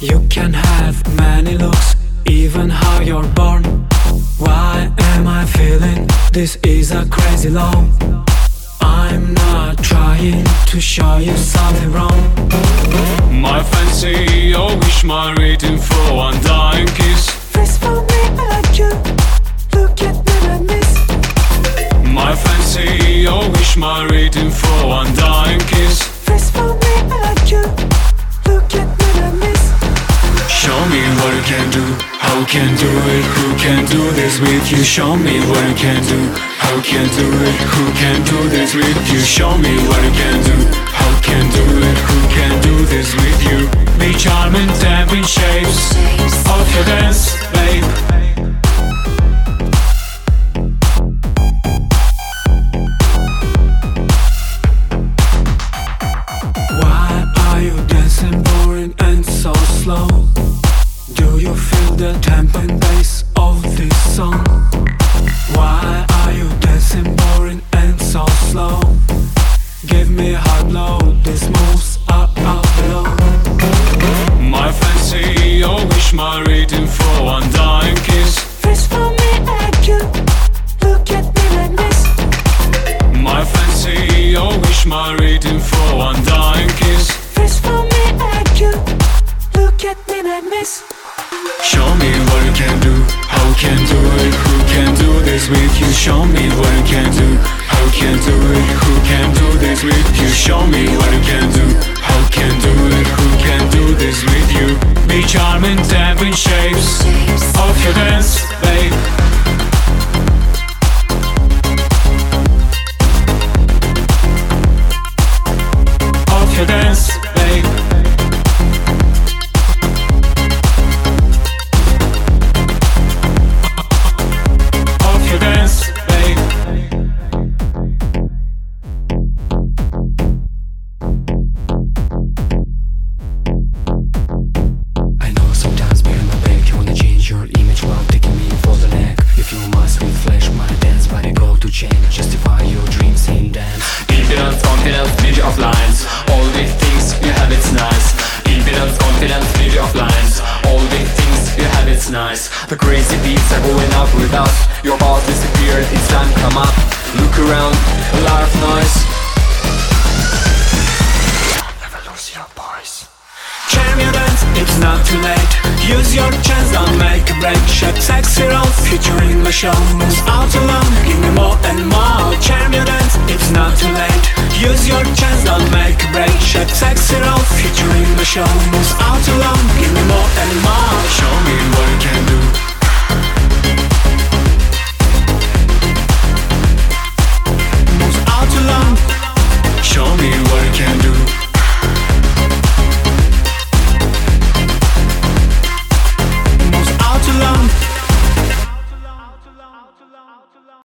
You can have many looks, even how you're born. Why am I feeling this is a crazy law? I'm not trying to show you something wrong. My fancy, your wish, my waiting for one dying kiss. Face for me, I like you. Look at me like this. My fancy, your wish, my waiting for one dying kiss. Face for me, I like you. Look at me like this. Show me what you can do, how you can do it, who can do this with you. Show me what you can do, how you can do it, who can do this with you. Show me what you can do, how you can do it, who can do this with you. Be charming, tempting shapes of your dance, babe. Why are you dancing boring and so slow? Do you feel the tempo and bass of this song? Why are you dancing boring and so slow? Give me a hard blow, this moves up below. My fancy, your wish, my waiting for one dying kiss. Face for me, I like you. Look at me like this. My fancy, your wish, my waiting for one dying kiss. Face for me, I like you. Look at me like this. Show me what you can do, how you can do it, who can do this with you. Show me what you can do, how you can do it, who can do this with you. Show me what you can do, how you can do it, who can do this with you. Be charming, tempting shapes of your dance, babe. Of your dance, babe. Dance, babe. I know sometimes behind my back you wanna change your image while taking me for the neck. If you must refresh my dance body go to change, justify your dreams in dance. Impudence, confidence, beauty of lines. All these things you have, it's nice. Impudence, confidence, beauty of lines. All these things you have, it's nice. The crazy beats are going up with us. Your boss disappeared, it's time to come up. Look around, a lot of noise. Never lose your voice. Charm your dance, it's not too late. Use your chance, don't make a break. Shake sexy rolls, featuring my show. Moves out alone, give me more and more. Charm your dance, it's not too late. Use your chance, don't make a break. Shake sexy rolls, featuring my show. Moves out alone.